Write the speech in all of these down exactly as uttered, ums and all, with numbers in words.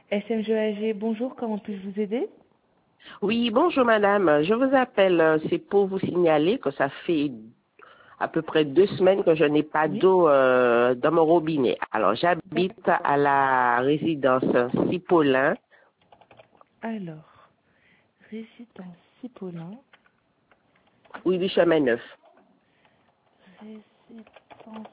S M G A G, bonjour, comment puis-je vous aider? Oui, bonjour madame. Je vous appelle, euh, c'est pour vous signaler que ça fait à peu près deux semaines que je n'ai pas Oui. d'eau euh, dans mon robinet. Alors j'habite D'accord. à la résidence Cipolin. Alors, résidence Cipolin, Oui, du chemin neuf. résidence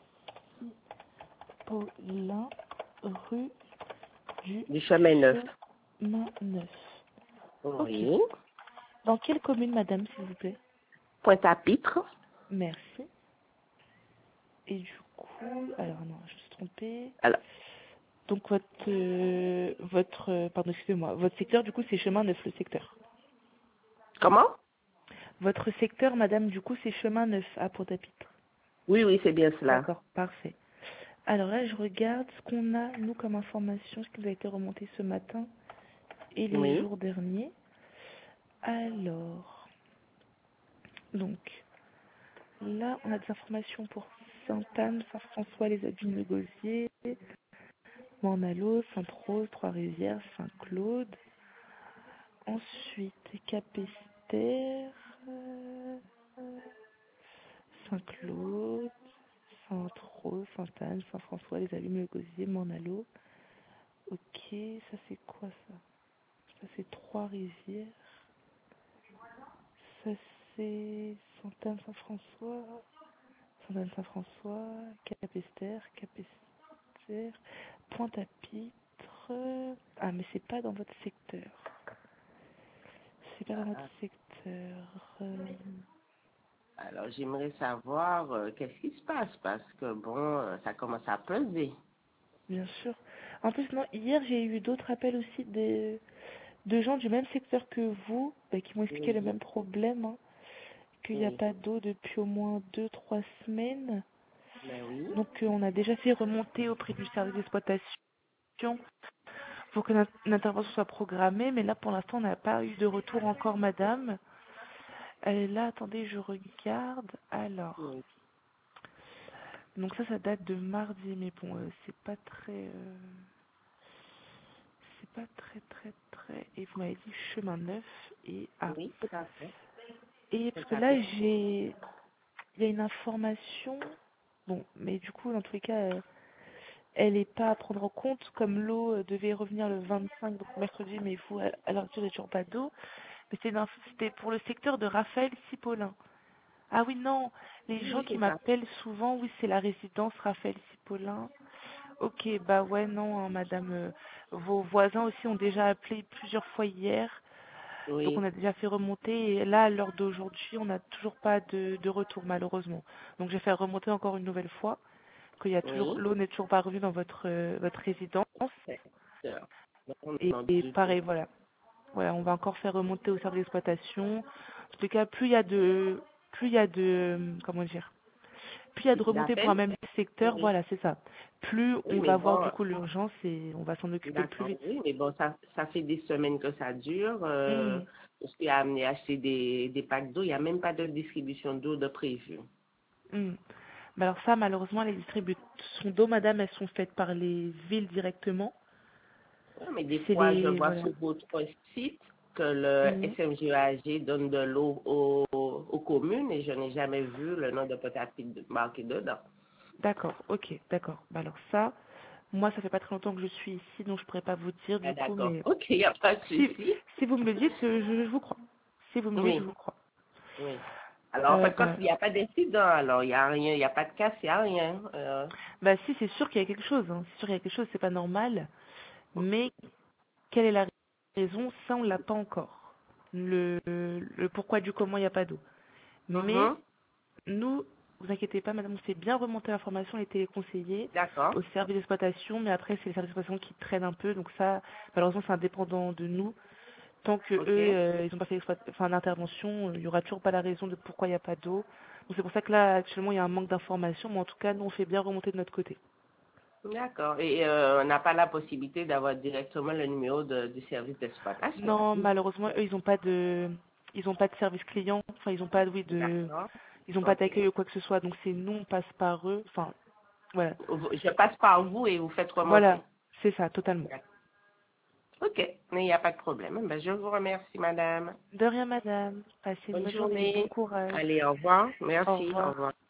Cipolin, rue du Du chemin neuf. Chemin Neuf. Ok. Oui. Dans quelle commune, madame, s'il vous plaît? Pointe-à-Pitre. Merci. Et du coup, alors non, je me suis trompée. Alors, Donc votre, euh, votre, euh, pardon, excusez-moi, votre secteur, du coup, c'est Chemin Neuf, le secteur. comment? Votre secteur, madame, du coup, c'est Chemin Neuf à Pointe-à-Pitre. Oui, oui, c'est bien cela. D'accord, parfait. Alors là, je regarde ce qu'on a, nous, comme information, ce qui nous a été remonté ce matin et les Oui. jours derniers. Alors, donc, là, on a des informations pour Sainte-Anne, Saint-François, les Abîmes, le Gosier, Morne-à-l'Eau, Sainte-Rose, Trois-Rivières, Saint-Claude. Ensuite, Capesterre, euh, Saint-Claude, Sainte-Rose, Sainte-Anne, Saint-François, les Abîmes, le Gosier, Morne-à-l'Eau. Ok, ça c'est quoi ça? Ça c'est Trois-Rivières. Ça c'est Sainte-Anne, Saint-François. Sainte-Anne, Saint-François. Capesterre, Capesterre. Pointe-à-Pitre. Ah, mais c'est pas dans votre secteur. C'est pas dans votre Ah, secteur. Euh, alors j'aimerais savoir euh, qu'est-ce qui se passe parce que bon, euh, ça commence à peser. bien sûr. En plus, non, hier j'ai eu d'autres appels aussi des, de gens du même secteur que vous, bah, qui m'ont expliqué Oui, le même problème, hein, qu'il n'y a oui. pas d'eau depuis au moins deux, trois semaines. Mais oui. Donc euh, on a déjà fait remonter auprès du service d'exploitation pour que notre une intervention soit programmée, mais là pour l'instant on n'a pas eu de retour encore, madame. Euh, là, attendez, je regarde. Alors, Oui. donc ça, ça date de mardi, mais bon, euh, c'est pas très, euh, c'est pas très, très, très. Et vous m'avez dit chemin neuf et ah. Oui, tout à fait. Et Tout parce que à là, fait. j'ai, il y a une information. Bon, mais du coup, dans tous les cas, euh, elle n'est pas à prendre en compte, comme l'eau euh, devait revenir le vingt-cinq, donc mercredi, mais vous, à à l'heure actuelle, il n'y a toujours pas d'eau. Mais c'était une inf- c'était pour le secteur de Raphaël Cipolin. Ah oui, non, les Oui, gens oui, qui c'est ça. m'appellent souvent, oui, c'est la résidence Raphaël Cipolin. Ok, bah ouais, non, hein, madame, euh, vos voisins aussi ont déjà appelé plusieurs fois hier, donc on Oui, a déjà fait remonter, et là, à l'heure d'aujourd'hui, on n'a toujours pas de, de retour, malheureusement. Donc j'ai fait remonter encore une nouvelle fois, qu'il y a toujours, oui. l'eau n'est toujours pas revenue dans votre, euh, votre résidence, Secteur. Non, et, non, et du tout. pareil, voilà. Voilà, on va encore faire remonter au service d'exploitation. En tout cas, plus il y a de, plus il y a de, comment dire, plus il y a de remontées pour un D'appel? même secteur, Oui. voilà, c'est ça. Plus Oui, on mais va voir bon, du coup l'urgence et on va s'en occuper plus d'accord, vite. oui, mais bon, ça, ça fait des semaines que ça dure. Euh, Mhm, je suis amené à acheter des, des packs d'eau. Il n'y a même pas de distribution d'eau de prévu. mhm. Mais alors ça, malheureusement, les distributions d'eau, madame, elles sont faites par les villes directement. Ouais, mais des C'est fois, je les, vois voilà. sur votre site que le Mhm. S M G A G donne de l'eau aux, aux communes et je n'ai jamais vu le nom de peut-être marqué dedans. D'accord, ok, d'accord. Bah alors ça, moi, ça fait pas très longtemps que je suis ici, donc je pourrais pas vous dire Ah, du coup, d'accord. mais Ok, il n'y a pas de si, souci. si vous me le dites, euh, je, je vous crois. Si vous me le dites, je Oui. vous crois. Oui. Alors, en Euh, fait, quand bah, il n'y a pas d'incident, alors il n'y a rien, il n'y a pas de casse, il n'y a rien. Euh, bah si, c'est sûr qu'il y a quelque chose. Hein. C'est sûr qu'il y a quelque chose, c'est pas normal. Mais quelle est la raison? Ça, on l'a pas encore. Le, le pourquoi du comment il n'y a pas d'eau. Mais mhm. nous, vous inquiétez pas, madame, on fait bien remonter l'information, les téléconseillers, D'accord. au service d'exploitation, mais après, c'est les services d'exploitation qui traînent un peu. Donc ça, malheureusement, c'est indépendant de nous. Tant que eux, OK. euh, ils ont pas fait exploit- enfin, d'intervention, euh, il y aura toujours pas la raison de pourquoi il n'y a pas d'eau. Donc c'est pour ça que là, actuellement, il y a un manque d'informations, mais en tout cas, nous, on fait bien remonter de notre côté. D'accord. Et euh, on n'a pas la possibilité d'avoir directement le numéro de- du service d'exploitation. Non, malheureusement, eux, ils ont pas de, ils ont pas de service client. Enfin, ils ont pas, oui, de, D'accord. ils ont pas OK. d'accueil ou quoi que ce soit. Donc c'est nous, on passe par eux. Enfin, voilà, Vous- Je passe par vous et vous faites voilà, remonter. c'est ça, totalement. D'accord. Ok, mais il n'y a pas de problème. Ben, je vous remercie, madame. De rien, madame. Passez une Bonne bonne journée. Bon journée. courage. Allez, au revoir. Au Merci, au revoir. revoir.